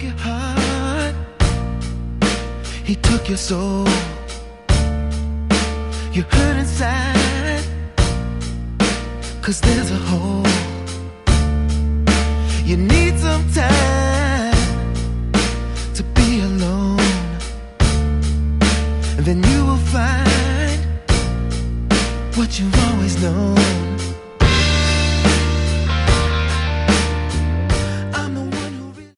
your heart, he took your soul. You hurt inside, 'cause there's a hole. You need some time to be alone, and then you will find what you've always known.